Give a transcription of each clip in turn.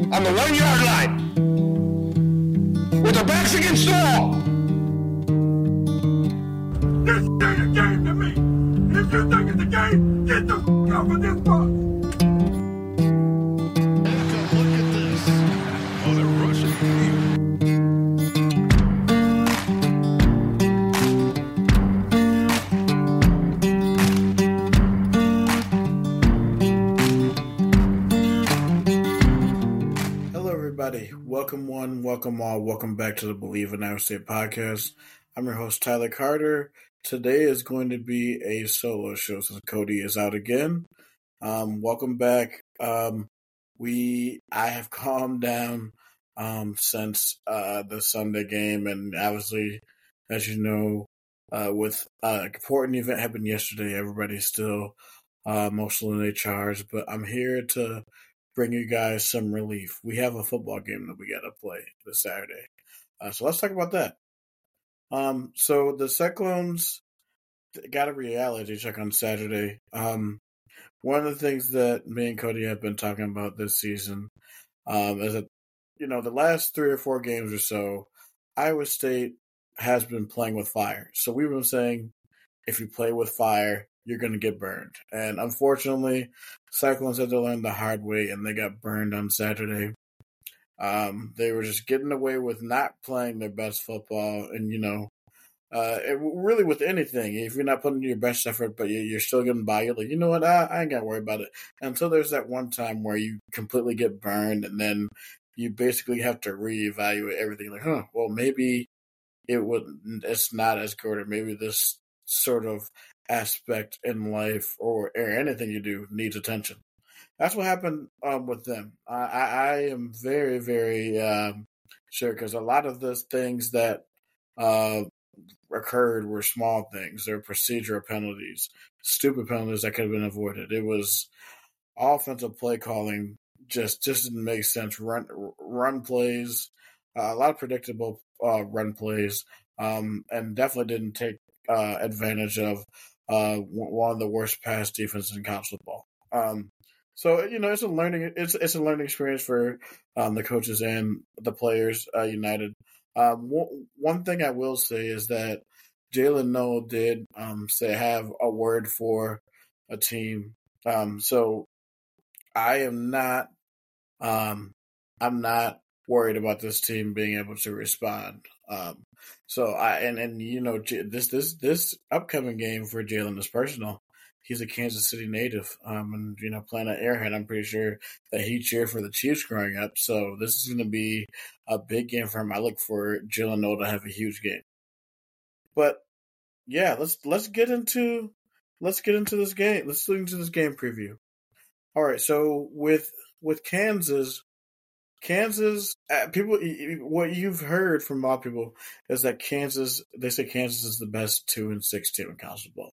on the 1 yard line with their backs against the wall. This ain't a game to me. If you think it's a game, get the off of this box. Look at this. Oh, they're rushing. Hello, everybody. Welcome one, welcome all, welcome back to the Believe in Iowa State podcast. I'm your host, Tyler Carter. Today is going to be a solo show since Cody is out again. Welcome back. I have calmed down since the Sunday game, and obviously, as you know, with an important event happened yesterday, everybody's still emotionally charged, but I'm here to bring you guys some relief. We have a football game that we got to play this Saturday. So let's talk about that. So the Cyclones got a reality check on Saturday. One of the things that me and Cody have been talking about this season is that, the last 3 or 4 games or so, Iowa State has been playing with fire. So we've been saying, if you play with fire, you're going to get burned. And unfortunately, Cyclones had to learn the hard way, and they got burned on Saturday. They were just getting away with not playing their best football. And, really with anything, if you're not putting your best effort, but you're still getting by, you're like, you know what, I ain't got to worry about it. Until there's that one time where you completely get burned, and then you basically have to reevaluate everything. Like, well, maybe it's not as good, or maybe this sort of aspect in life or anything you do needs attention. That's what happened with them. I am very, very sure, because a lot of the things that occurred were small things. They're procedural penalties, stupid penalties that could have been avoided. It was offensive play calling just didn't make sense. Run plays, a lot of predictable run plays, and definitely didn't take advantage of one of the worst pass defenses in college football. So it's a learning experience for the coaches and the players united. One thing I will say is that Jalen Noel did have a word for a team. So I am not I'm not worried about this team being able to respond. This upcoming game for Jalen is personal. He's a Kansas City native, and playing at Airhead, I'm pretty sure that he cheered for the Chiefs growing up. So this is going to be a big game for him. I look for Jalen Noel to have a huge game. But yeah, let's get into this game. Let's look into this game preview. All right, so with Kansas, people, what you've heard from a lot of people is that they say Kansas is the best 2-6 team in college football.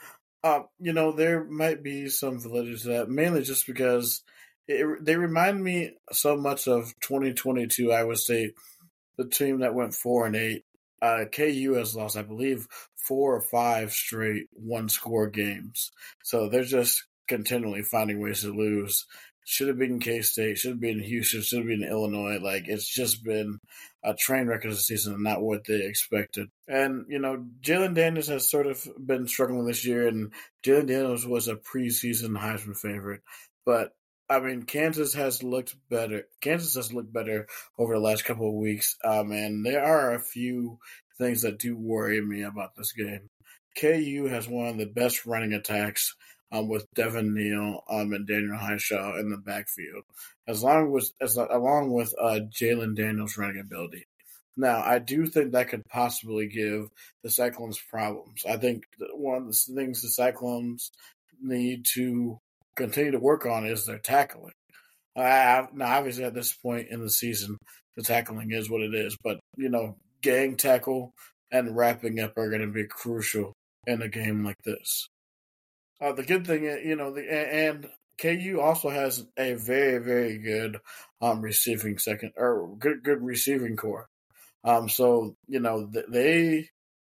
There might be some validity to that, mainly just because they remind me so much of 2022 Iowa State, the team that went 4-8. KU has lost, I believe, 4 or 5 straight one-score games. So they're just continually finding ways to lose. Should have been K-State, should have been Houston, should have been Illinois. Like, it's just been a train wreck of the season and not what they expected. And, Jalen Daniels has sort of been struggling this year, and Jalen Daniels was a preseason Heisman favorite. But, Kansas has looked better. Kansas has looked better over the last couple of weeks, and there are a few things that do worry me about this game. KU has one of the best running attacks with Devin Neal and Daniel Highshaw in the backfield, along with Jalen Daniels' running ability. Now, I do think that could possibly give the Cyclones problems. I think one of the things the Cyclones need to continue to work on is their tackling. Now, obviously, at this point in the season, the tackling is what it is. But, gang tackle and wrapping up are going to be crucial in a game like this. The good thing is, and KU also has a very, very good receiving good receiving core. So they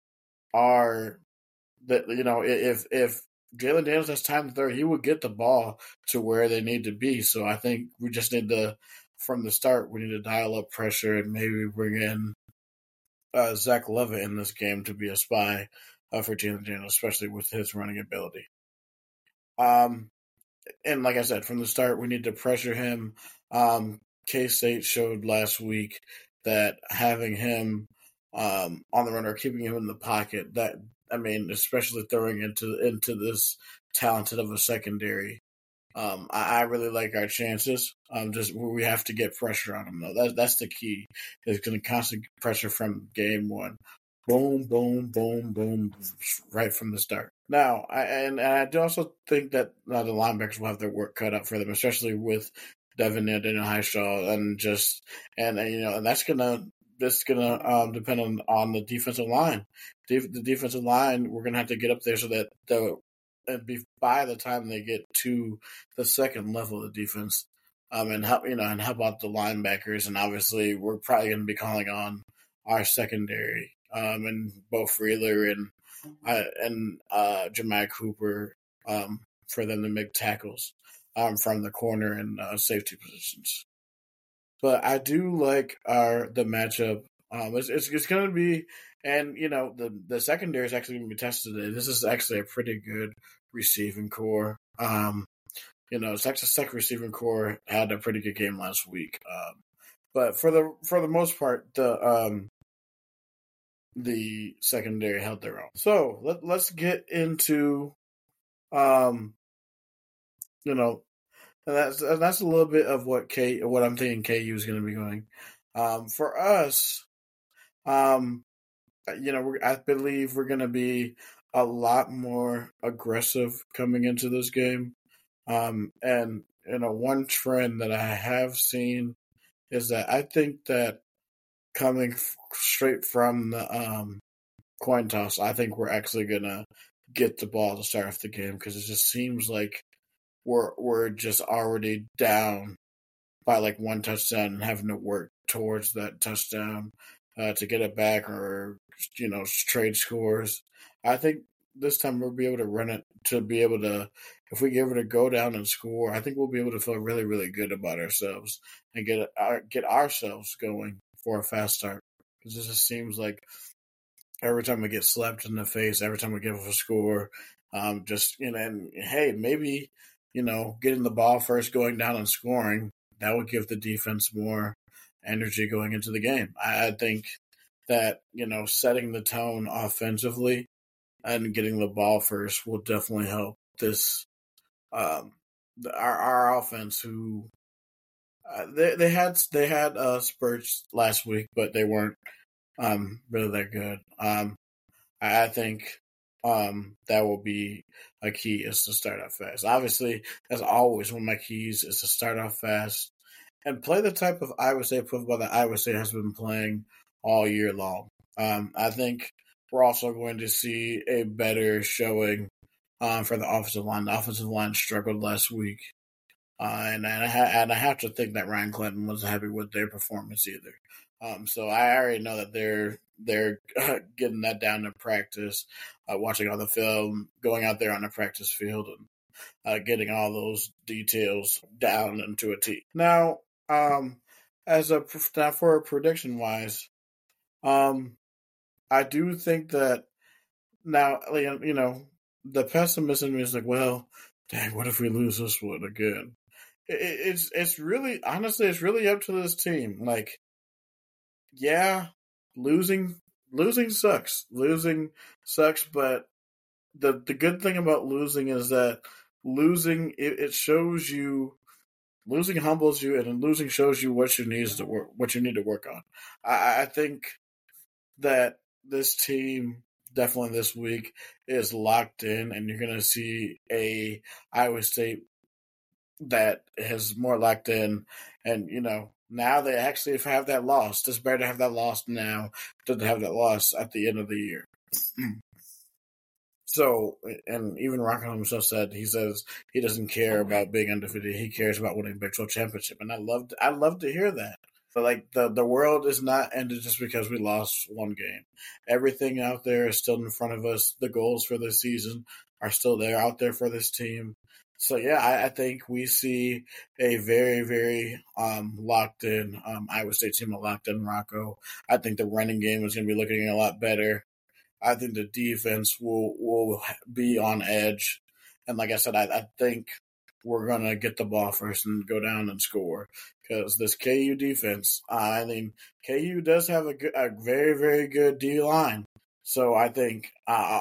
are that if Jalen Daniels has time to throw, he would get the ball to where they need to be. So I think we just need to from the start, we need to dial up pressure and maybe bring in Zach Levitt in this game to be a spy for Jalen Daniels, especially with his running ability. And like I said, from the start, we need to pressure him. K-State showed last week that having him on the run or keeping him in the pocket, especially throwing into this talented of a secondary, I really like our chances. Just we have to get pressure on him though. That's the key. It's going to constant pressure from game one. Boom, boom, boom, boom, right from the start. Now, I do also think that the linebackers will have their work cut out for them, especially with Devin and Daniel Highshaw, and that's gonna depend on the defensive line. The defensive line, we're gonna have to get up there so that by the time they get to the second level of defense, and help out the linebackers, and obviously we're probably gonna be calling on our secondary. And Bo Freeler and Jemiah Cooper for them to make tackles from the corner and safety positions. But I do like the matchup. It's going to be, and the secondary is actually going to be tested today. This is actually a pretty good receiving core. Texas Tech receiving core had a pretty good game last week. But for the most part, the secondary held their own. So let's get into, and that's a little bit of what I'm thinking KU is going to be going. For us, I believe we're going to be a lot more aggressive coming into this game. And one trend that I have seen is that I think that coming straight from the coin toss, I think we're actually gonna get the ball to start off the game because it just seems like we're just already down by like one touchdown and having to work towards that touchdown to get it back or trade scores. I think this time we'll be able to run it to be able to. If we get able to go down and score, I think we'll be able to feel really, really good about ourselves and get ourselves going for a fast start. Because it just seems like every time we get slapped in the face, every time we give up a score, and hey, maybe, getting the ball first, going down and scoring, that would give the defense more energy going into the game. I think that, setting the tone offensively and getting the ball first will definitely help this, our offense who, they had spurts last week, but they weren't really that good. I think that will be a key is to start off fast. Obviously, as always, one of my keys is to start off fast and play the type of Iowa State football that Iowa State has been playing all year long. I think we're also going to see a better showing for the offensive line. The offensive line struggled last week. And I have to think that Ryan Clinton wasn't happy with their performance either. So I already know that they're getting that down in practice, watching all the film, going out there on the practice field, and getting all those details down into a T. Now, for a prediction wise, I do think that now the pessimism is like, well, dang, what if we lose this one again? It's really, honestly, it's really up to this team. Like, yeah, losing sucks. Losing sucks, but the good thing about losing is that losing it shows you, losing humbles you, and losing shows you what you need to work on. I think that this team definitely this week is locked in, and you're gonna see a Iowa State that is more locked in, and now they actually have that loss. It's better to have that loss now than to have that loss at the end of the year. So, and even Rocco himself said he doesn't care about being undefeated. He cares about winning Big 12 championship, and I love to hear that. But like the world is not ended just because we lost one game. Everything out there is still in front of us. The goals for this season are still there out there for this team. So yeah, I think we see a very, very locked in Iowa State team, a locked in Rocco. I think the running game is going to be looking a lot better. I think the defense will be on edge, and like I said, I think we're gonna get the ball first and go down and score because this KU defense. I mean, KU does have a very, very good D line, so I think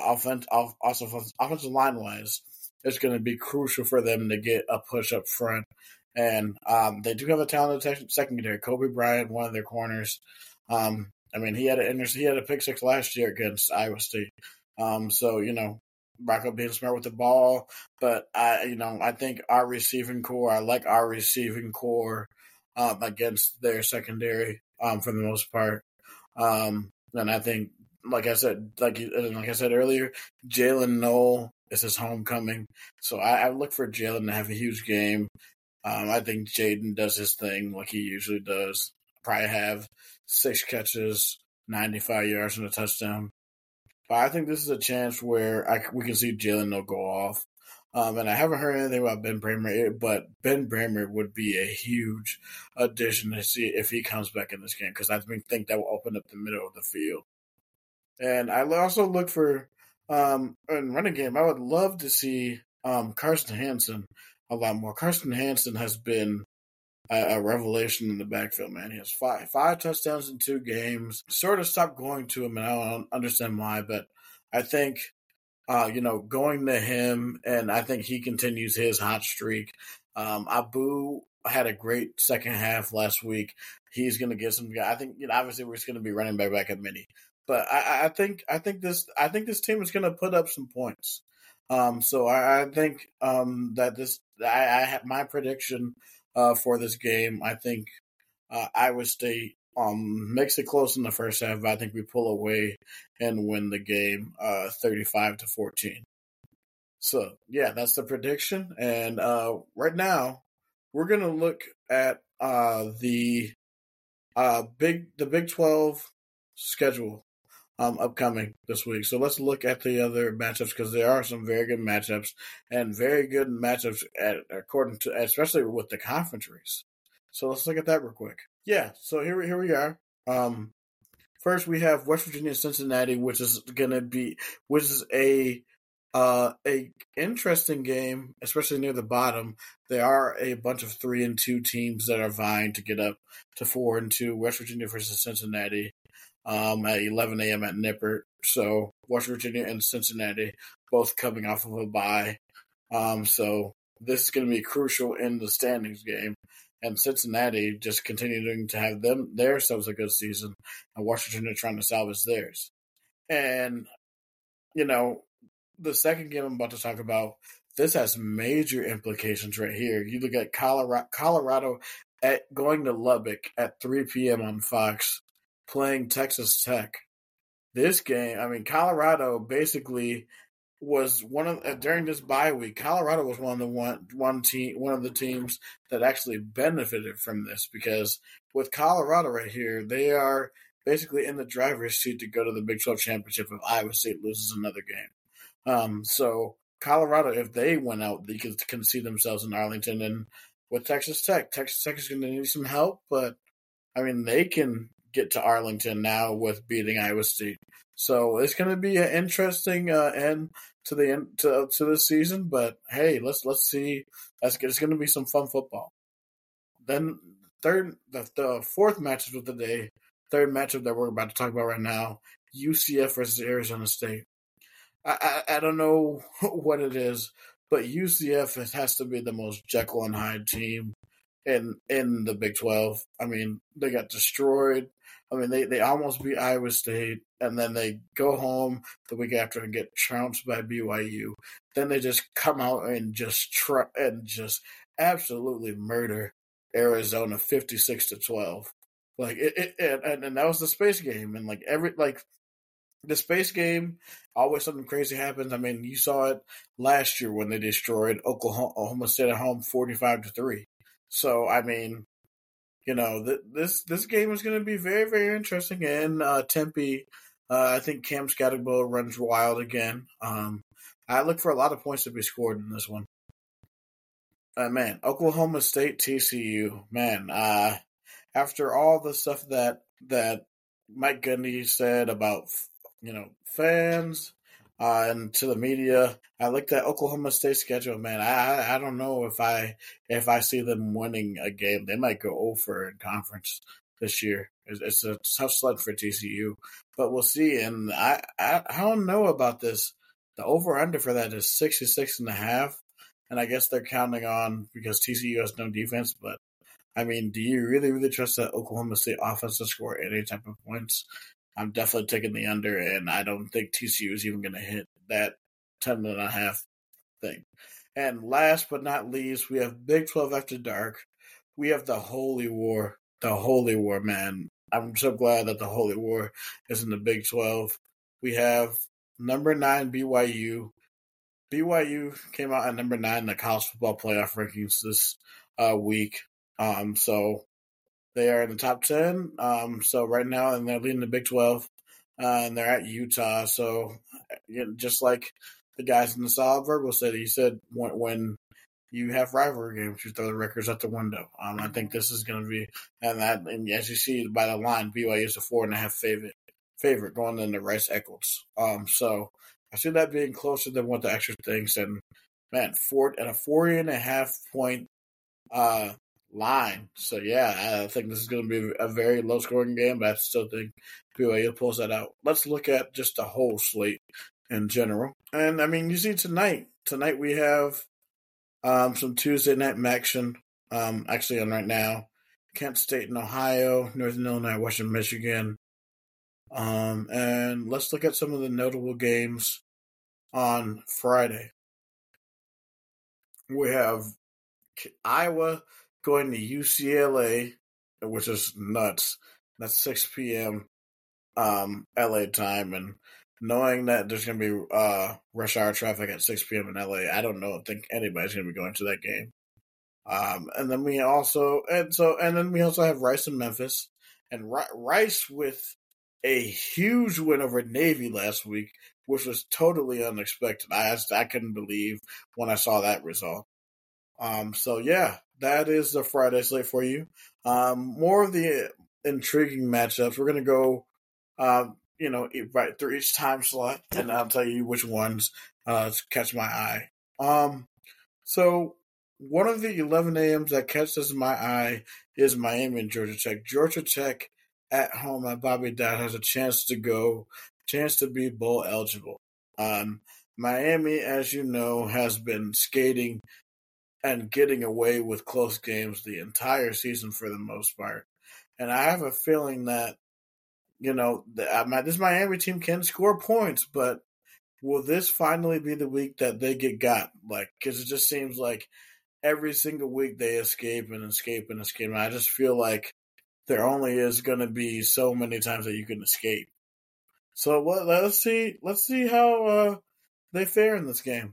offensive line wise, it's going to be crucial for them to get a push up front. And they do have a talented secondary. Kobe Bryant, one of their corners. I mean, he had a pick six last year against Iowa State. So Rocco being smart with the ball, but I think our receiving core. I like our receiving core against their secondary for the most part. And I think, like I said earlier, Jalen Noel is his homecoming. So I look for Jalen to have a huge game. I think Jaden does his thing like he usually does. Probably have 6 catches, 95 yards, and a touchdown. But I think this is a chance where we can see Jalen Noel go off. And I haven't heard anything about Ben Bramer, but Ben Bramer would be a huge addition to see if he comes back in this game because I think that will open up the middle of the field. And I also look for in running game. I would love to see Carson Hansen a lot more. Carson Hansen has been a revelation in the backfield, man. He has five touchdowns in 2 games. Sort of stopped going to him, and I don't understand why, but I think going to him, and I think he continues his hot streak. Abu had a great second half last week. He's going to get some. I think obviously we're just going to be running back at mini, but I think this team is going to put up some points. So I think that this I have my prediction for this game. I think Iowa State makes it close in the first half. I think we pull away and win the game 35-14. So yeah, that's the prediction. And right now we're gonna look at the Big 12 schedule upcoming this week. So let's look at the other matchups because there are some very good matchups and very good matchups according to especially with the conference race. So let's look at that real quick. Yeah, so here we are. First we have West Virginia Cincinnati, which is a interesting game, especially near the bottom. There are a bunch of 3-2 teams that are vying to get up to 4-2. West Virginia versus Cincinnati at 11 a.m. at Nippert. So West Virginia and Cincinnati both coming off of a bye. So this is going to be crucial in the standings game. And Cincinnati just continuing to have themselves a good season, and West Virginia trying to salvage theirs. And, the second game I'm about to talk about, this has major implications right here. You look at Colorado going to Lubbock at 3 p.m. on Fox, playing Texas Tech. This game, Colorado basically was during this bye week. Colorado was one of the teams that actually benefited from this because with Colorado right here, they are basically in the driver's seat to go to the Big 12 championship if Iowa State loses another game. So Colorado, if they went out, they can see themselves in Arlington. And with Texas Tech is going to need some help, but they can get to Arlington now with beating Iowa State. So it's going to be an interesting end to the season. But hey, let's see. It's going to be some fun football. Then the fourth matchup of the day, third matchup that we're about to talk about right now, UCF versus Arizona State. I don't know what it is, but UCF has to be the most Jekyll and Hyde team in the Big 12. They got destroyed. They almost beat Iowa State, and then they go home the week after and get trounced by BYU. Then they just come out and just absolutely murder Arizona 56-12. And that was the space game, and the space game, always something crazy happens. You saw it last year when they destroyed Oklahoma State at home 45-3. So this game is going to be very, very interesting. And Tempe, I think Cam Scatterbo runs wild again. I look for a lot of points to be scored in this one. Man, Oklahoma State, TCU, man. After all the stuff that Mike Gundy said about fans and to the media, I looked at Oklahoma State schedule. Man, I don't know if I see them winning a game. They might go over in conference this year. It's a tough sled for TCU, but we'll see. And I don't know about this. The over under for that is 66.5. And I guess they're counting on because TCU has no defense. But, I mean, do you really, really trust that Oklahoma State offense to score any type of points? I'm definitely taking the under, and I don't think TCU is even going to hit that 10.5 thing. And last but not least, we have Big 12 After Dark. We have the Holy War. The Holy War, man. I'm so glad that the Holy War is in the Big 12. We have number 9 BYU. BYU came out at number 9 in the college football playoff rankings this week. So they are in the top 10. So right now, and they're leading the Big 12, and they're at Utah. So just like the guys in the Solid Verbal said, he said when you have rivalry games, you throw the records out the window. I think this is going to be, and as you see by the line, BYU is a 4.5 favorite going into Rice Eccles. So I see that being closer than what the extra thinks. And man, at a 40.5 point line. So yeah, I think this is going to be a very low scoring game, but I still think BYU pulls that out. Let's look at just the whole slate in general. And I mean, you see tonight we have some Tuesday night action actually on right now. Kent State and Ohio, Northern Illinois, Western Michigan. And let's look at some of the notable games on Friday. We have Iowa going to UCLA, which is nuts. That's 6 p.m. LA time, and knowing that there's going to be rush hour traffic at 6 p.m. in LA, I don't think anybody's going to be going to that game. And then we also have Rice and Memphis, and Rice with a huge win over Navy last week, which was totally unexpected. I couldn't believe when I saw that result. So yeah, that is the Friday slate for you. More of the intriguing matchups. We're gonna go, right through each time slot, and I'll tell you which ones catch my eye. So one of the 11 a.m.s that catches my eye is Miami and Georgia Tech. Georgia Tech at home at Bobby Dodd has a chance to be bowl eligible. Miami, as you know, has been skating and getting away with close games the entire season for the most part. And I have a feeling that, this Miami team can score points, but will this finally be the week that they get got? Because it just seems like every single week they escape and escape and escape. And I just feel like there only is going to be so many times that you can escape. So let's see how they fare in this game.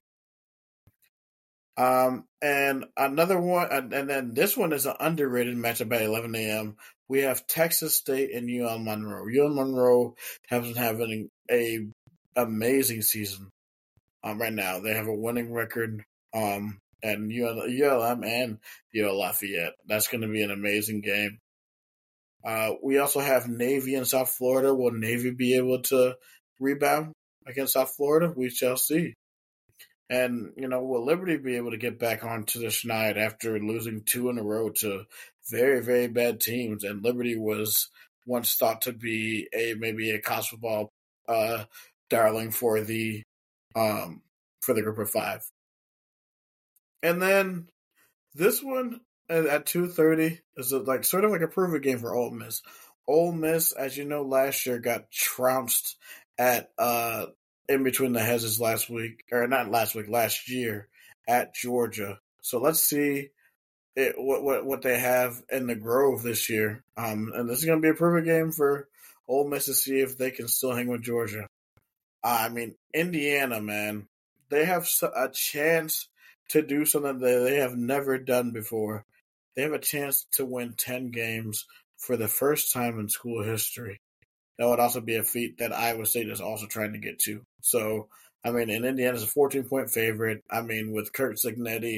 And another one, and then this one is an underrated matchup at 11 a.m. We have Texas State and UL Monroe. UL Monroe has been having a amazing season. Right now they have a winning record. And ULM and UL Lafayette. That's going to be an amazing game. We also have Navy in South Florida. Will Navy be able to rebound against South Florida? We shall see. And, will Liberty be able to get back onto the schneid after losing 2 in a row to very, very bad teams? And Liberty was once thought to be maybe a college football darling for the group of 5. And then this one at 2:30 is sort of like a prove-it game for Ole Miss. Ole Miss, as you know, last year got trounced at in between the hedges last year at Georgia. So let's see what they have in the Grove this year. And this is going to be a prove-it game for Ole Miss to see if they can still hang with Georgia. Indiana, man, they have a chance to do something that they have never done before. They have a chance to win 10 games for the first time in school history. That would also be a feat that Iowa State is also trying to get to. So, and Indiana's a 14-point favorite. With Kurt Cignetti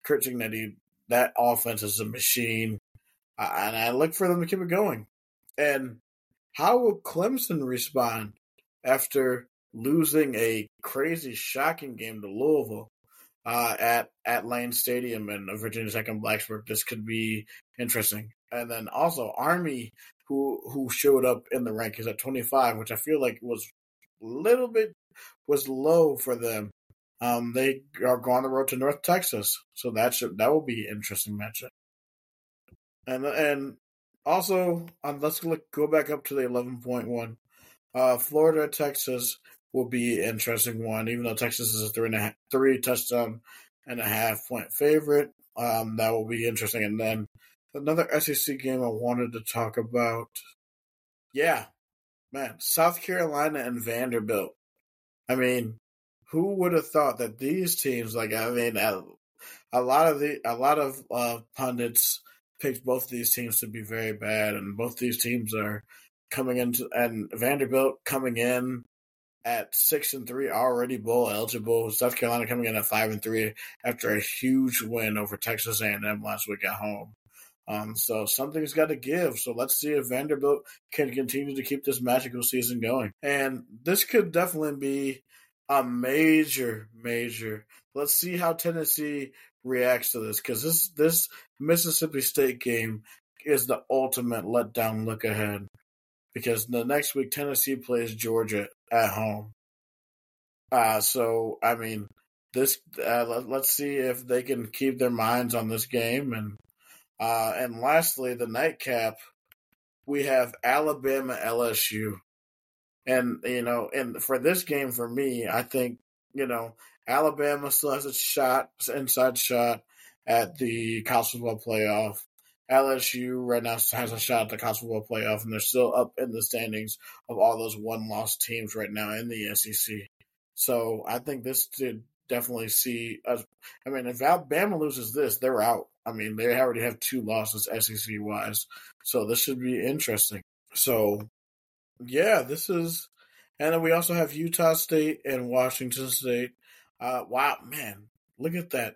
Curt Cignetti, that offense is a machine, and I look for them to keep it going. And how will Clemson respond after losing a crazy, shocking game to Louisville at Lane Stadium and Virginia Tech and Blacksburg? This could be interesting. And then also Army, who showed up in the rankings at 25, which I feel like was a little bit low for them. They are going on the road to North Texas, so that will be an interesting matchup. And also, let's go back up to the 11.1. Florida, Texas will be an interesting one, even though Texas is a 3 touchdown and a half point favorite. That will be interesting. And then another SEC game I wanted to talk about. Yeah, man, South Carolina and Vanderbilt. I mean, who would have thought that these teams, a lot of pundits picked both of these teams to be very bad, and both these teams are coming into, and Vanderbilt coming in at 6-3, already bowl eligible. South Carolina coming in at 5-3 after a huge win over Texas A&M last week at home. So something's got to give. So let's see if Vanderbilt can continue to keep this magical season going. And this could definitely be a major. Let's see how Tennessee reacts to this, because this Mississippi State game is the ultimate letdown look ahead. Because the next week Tennessee plays Georgia at home. So I mean, this let's see if they can keep their minds on this game. And lastly, the nightcap, we have Alabama LSU. And, and for this game, for me, I think, Alabama still has a inside shot at the college football playoff. LSU right now has a shot at the college football playoff, and they're still up in the standings of all those one-loss teams right now in the SEC. So I think this did definitely see us. I mean, if Alabama loses this, they're out. I mean, they already have 2 losses SEC-wise. So this should be interesting. So, yeah, this is – and then we also have Utah State and Washington State. Wow, man, look at that.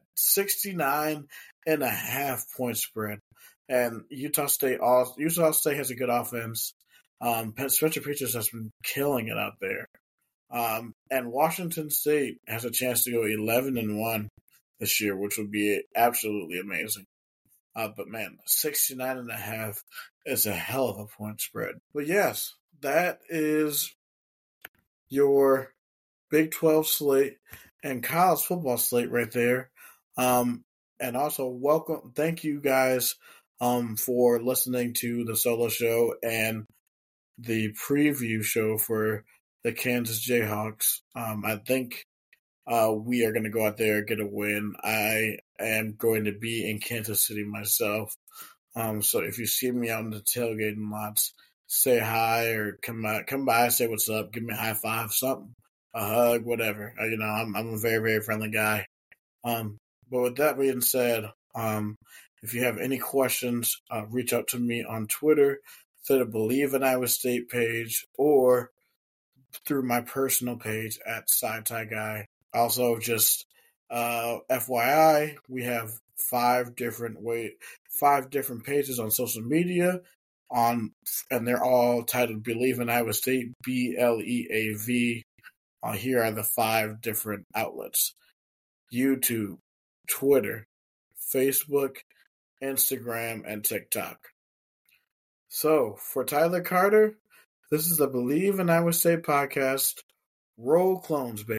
69.5 point spread. And Utah State has a good offense. Spencer Petras has been killing it out there. And Washington State has a chance to go 11-1 this year, which would be absolutely amazing. But man, 69.5 is a hell of a point spread. But yes, that is your Big 12 slate and college football slate right there. And also thank you guys for listening to the solo show and the preview show for the Kansas Jayhawks. I think we are going to go out there and get a win. I am going to be in Kansas City myself. So if you see me out in the tailgating lots, say hi or come by, say what's up, give me a high five, something, a hug, whatever. I'm a very, very friendly guy. But with that being said, if you have any questions, reach out to me on Twitter through the Believe in Iowa State page or through my personal page at SciTie Guy. Also, just FYI, we have 5 different pages on social media, and they're all titled Believe in Iowa State, BLEAV. Here are the 5 different outlets: YouTube, Twitter, Facebook, Instagram, and TikTok. So, for Tyler Carter, this is the Believe in Iowa State podcast. Roll Clones, baby.